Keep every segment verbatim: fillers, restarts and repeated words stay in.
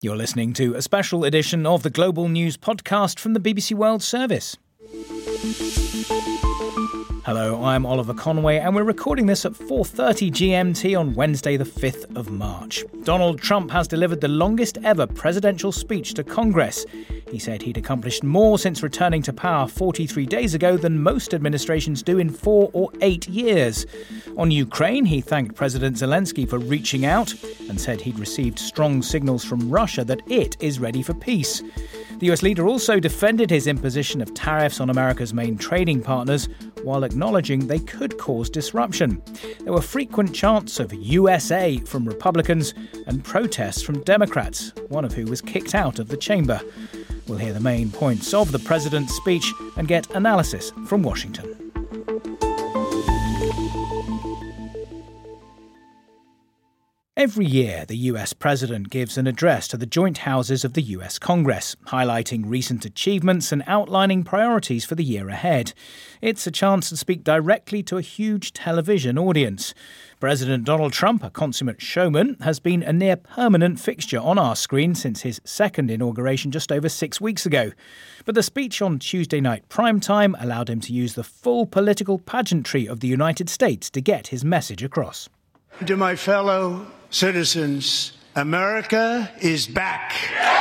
You're listening to a special edition of the Global News Podcast from the B B C World Service. Hello, I'm Oliver Conway, and we're recording this at four thirty G M T on Wednesday, the fifth of March. Donald Trump has delivered the longest ever presidential speech to Congress. He said he'd accomplished more since returning to power forty-three days ago than most administrations do in four or eight years. On Ukraine, he thanked President Zelensky for reaching out and said he'd received strong signals from Russia that it is ready for peace. The U S leader also defended his imposition of tariffs on America's main trading partners while acknowledging they could cause disruption. There were frequent chants of U S A from Republicans and protests from Democrats, one of who was kicked out of the chamber. We'll hear the main points of the president's speech and get analysis from Washington. Every year, the U S president gives an address to the joint houses of the U S Congress, highlighting recent achievements and outlining priorities for the year ahead. It's a chance to speak directly to a huge television audience. President Donald Trump, a consummate showman, has been a near-permanent fixture on our screen since his second inauguration just over six weeks ago. But the speech on Tuesday night primetime allowed him to use the full political pageantry of the United States to get his message across. To my fellow citizens, America is back.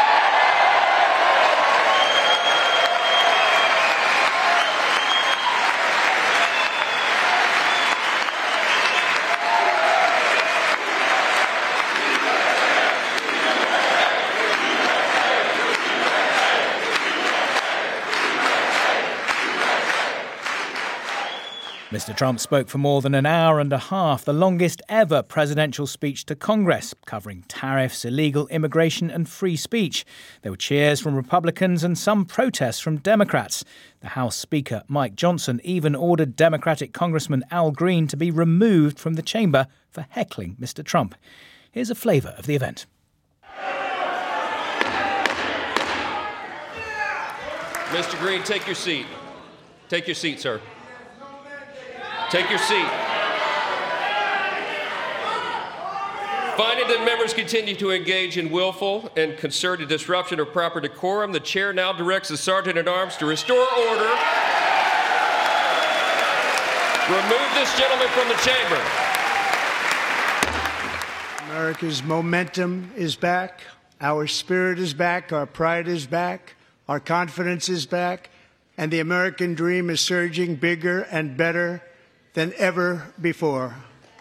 Mister Trump spoke for more than an hour and a half, the longest ever presidential speech to Congress, covering tariffs, illegal immigration and free speech. There were cheers from Republicans and some protests from Democrats. The House Speaker, Mike Johnson, even ordered Democratic Congressman Al Green to be removed from the chamber for heckling Mister Trump. Here's a flavour of the event. Mister Green, take your seat. Take your seat, sir. Take your seat. Finding that members continue to engage in willful and concerted disruption of proper decorum, the chair now directs the Sergeant-at-Arms to restore order. Remove this gentleman from the chamber. America's momentum is back. Our spirit is back. Our pride is back. Our confidence is back. And the American dream is surging bigger and better than ever before.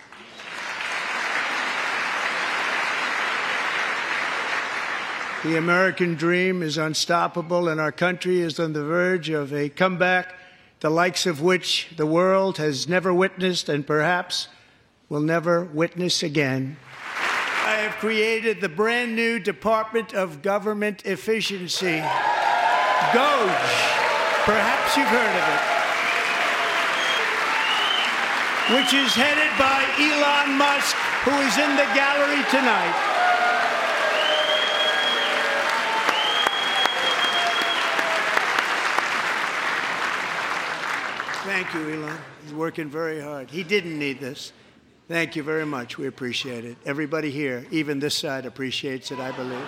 The American dream is unstoppable, and our country is on the verge of a comeback, the likes of which the world has never witnessed and perhaps will never witness again. I have created the brand new Department of Government Efficiency, DOGE. Perhaps you've heard of it. Which is headed by Elon Musk, who is in the gallery tonight. Thank you, Elon. He's working very hard. He didn't need this. Thank you very much. We appreciate it. Everybody here, even this side, appreciates it, I believe.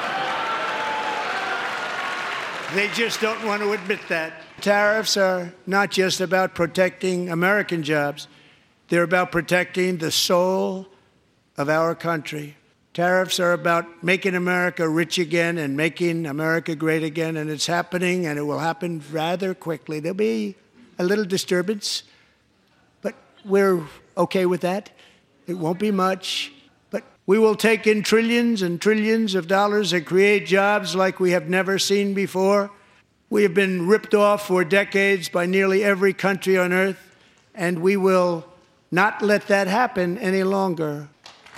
They just don't want to admit that. Tariffs are not just about protecting American jobs. They're about protecting the soul of our country. Tariffs are about making America rich again and making America great again, and it's happening, and it will happen rather quickly. There'll be a little disturbance, but we're okay with that. It won't be much, but we will take in trillions and trillions of dollars and create jobs like we have never seen before. We have been ripped off for decades by nearly every country on earth, and we will not let that happen any longer.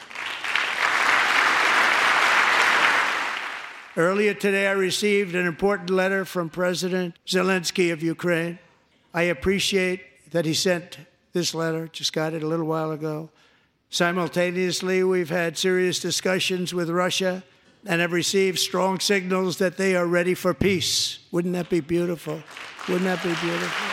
Earlier today, I received an important letter from President Zelensky of Ukraine. I appreciate that he sent this letter, just got it a little while ago. Simultaneously, we've had serious discussions with Russia and have received strong signals that they are ready for peace. Wouldn't that be beautiful? Wouldn't that be beautiful?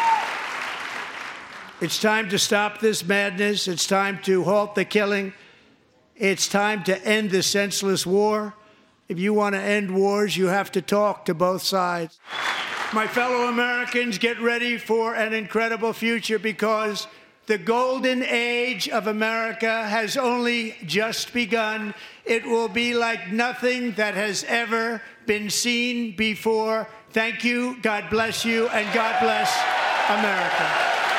It's time to stop this madness. It's time to halt the killing. It's time to end this senseless war. If you want to end wars, you have to talk to both sides. My fellow Americans, get ready for an incredible future because the golden age of America has only just begun. It will be like nothing that has ever been seen before. Thank you, God bless you, and God bless America.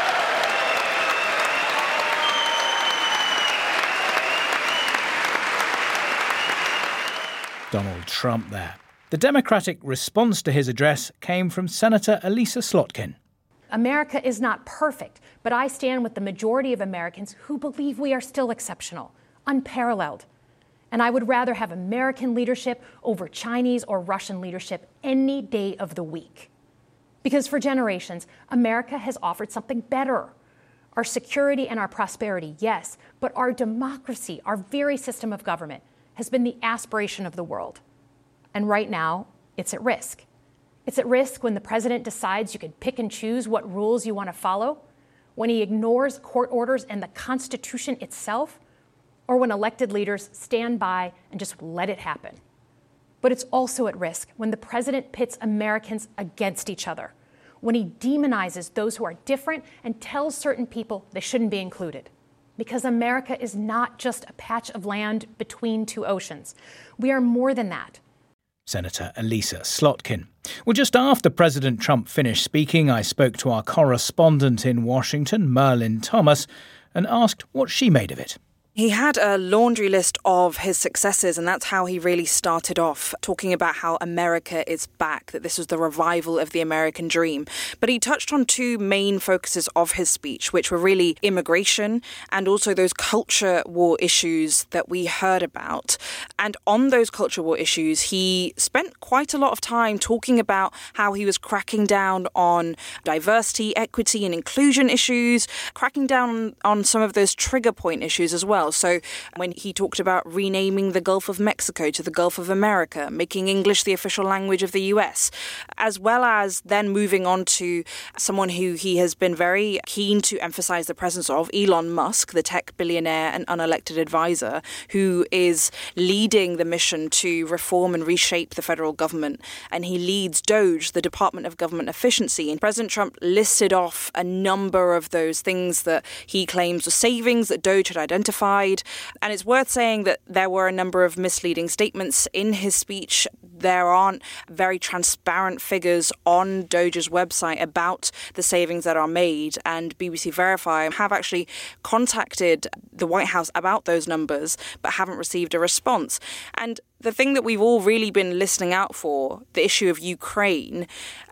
Donald Trump there. The Democratic response to his address came from Senator Elissa Slotkin. America is not perfect, but I stand with the majority of Americans who believe we are still exceptional, unparalleled. And I would rather have American leadership over Chinese or Russian leadership any day of the week. Because for generations, America has offered something better. Our security and our prosperity, yes, but our democracy, our very system of government, has been the aspiration of the world. And right now, it's at risk. It's at risk when the president decides you can pick and choose what rules you want to follow, when he ignores court orders and the Constitution itself, or when elected leaders stand by and just let it happen. But it's also at risk when the president pits Americans against each other, when he demonizes those who are different and tells certain people they shouldn't be included. Because America is not just a patch of land between two oceans. We are more than that. Senator Elissa Slotkin. Well, just after President Trump finished speaking, I spoke to our correspondent in Washington, Merlin Thomas, and asked what she made of it. He had a laundry list of his successes, and that's how he really started off, talking about how America is back, that this was the revival of the American dream. But he touched on two main focuses of his speech, which were really immigration and also those culture war issues that we heard about. And on those culture war issues, he spent quite a lot of time talking about how he was cracking down on diversity, equity and inclusion issues, cracking down on some of those trigger point issues as well. So when he talked about renaming the Gulf of Mexico to the Gulf of America, making English the official language of the U S, as well as then moving on to someone who he has been very keen to emphasize the presence of, Elon Musk, the tech billionaire and unelected advisor, who is leading the mission to reform and reshape the federal government. And he leads DOGE, the Department of Government Efficiency. And President Trump listed off a number of those things that he claims were savings that DOGE had identified. And it's worth saying that there were a number of misleading statements in his speech. There aren't very transparent figures on DOGE's website about the savings that are made, and B B C Verify have actually contacted the White House about those numbers but haven't received a response. And the thing that we've all really been listening out for, the issue of Ukraine,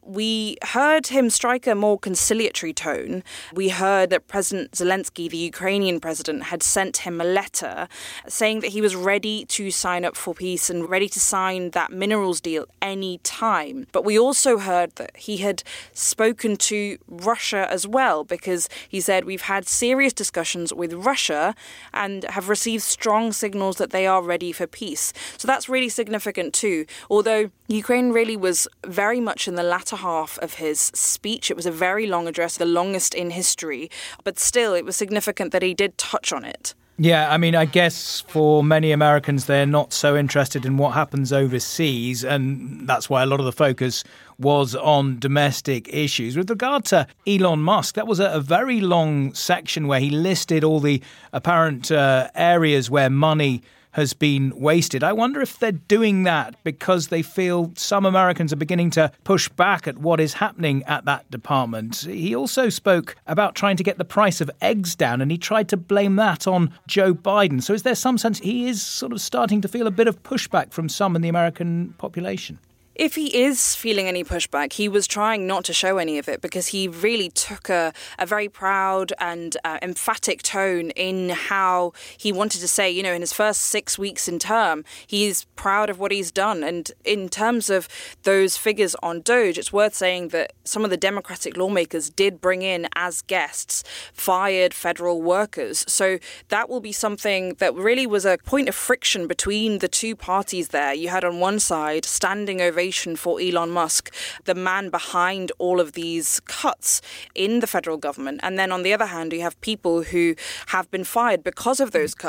we heard him strike a more conciliatory tone. We heard that President Zelensky, the Ukrainian president, had sent him a letter saying that he was ready to sign up for peace and ready to sign that minerals deal any time. But we also heard that he had spoken to Russia as well, because he said we've had serious discussions with Russia and have received strong signals that they are ready for peace. So that's really significant too. Although Ukraine really was very much in the latter half of his speech. It was a very long address, the longest in history, but still it was significant that he did touch on it. Yeah, I mean, I guess for many Americans, they're not so interested in what happens overseas, and that's why a lot of the focus was on domestic issues. With regard to Elon Musk, that was a, a very long section where he listed all the apparent uh, areas where money has been wasted. I wonder if they're doing that because they feel some Americans are beginning to push back at what is happening at that department. He also spoke about trying to get the price of eggs down, and he tried to blame that on Joe Biden. So is there some sense he is sort of starting to feel a bit of pushback from some in the American population? If he is feeling any pushback, he was trying not to show any of it because he really took a, a very proud and uh, emphatic tone in how he wanted to say, you know, in his first six weeks in term, he's proud of what he's done. And in terms of those figures on DOGE, it's worth saying that some of the Democratic lawmakers did bring in as guests fired federal workers. So that will be something that really was a point of friction between the two parties there. You had on one side standing ovation for Elon Musk, the man behind all of these cuts in the federal government. And then on the other hand, you have people who have been fired because of those cuts.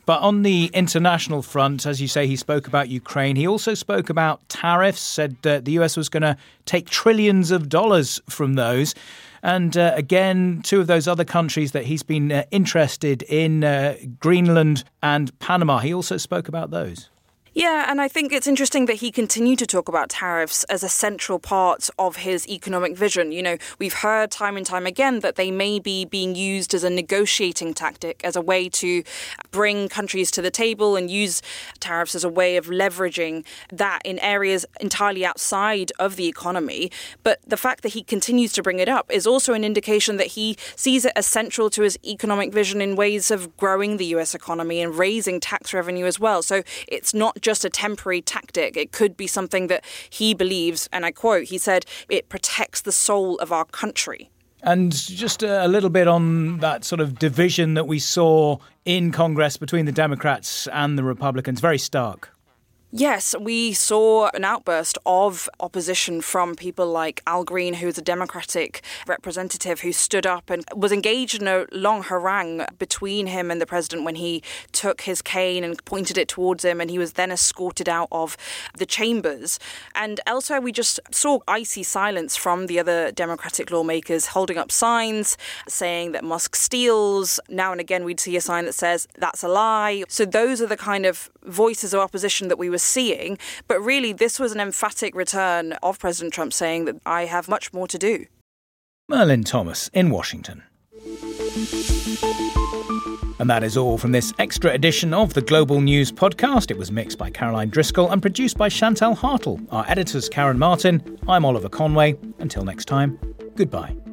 But on the international front, as you say, he spoke about Ukraine. He also spoke about tariffs, said uh, the U S was going to take trillions of dollars from those. And uh, again, two of those other countries that he's been uh, interested in, uh, Greenland and Panama, he also spoke about those. Yeah, and I think it's interesting that he continued to talk about tariffs as a central part of his economic vision. You know, we've heard time and time again that they may be being used as a negotiating tactic, as a way to bring countries to the table and use tariffs as a way of leveraging that in areas entirely outside of the economy. But the fact that he continues to bring it up is also an indication that he sees it as central to his economic vision in ways of growing the U S economy and raising tax revenue as well. So it's not just a temporary tactic. It could be something that he believes, and I quote, he said, it protects the soul of our country. And just a little bit on that sort of division that we saw in Congress between the Democrats and the Republicans, very stark. Yes, we saw an outburst of opposition from people like Al Green, who's a Democratic representative who stood up and was engaged in a long harangue between him and the president when he took his cane and pointed it towards him, and he was then escorted out of the chambers. And elsewhere, we just saw icy silence from the other Democratic lawmakers holding up signs saying that Musk steals. Now and again, we'd see a sign that says, that's a lie. So those are the kind of voices of opposition that we were seeing. But really, this was an emphatic return of President Trump saying that I have much more to do. Merlin Thomas in Washington. And that is all from this extra edition of the Global News Podcast. It was mixed by Caroline Driscoll and produced by Chantal Hartle. Our editor's Karen Martin. I'm Oliver Conway. Until next time, goodbye.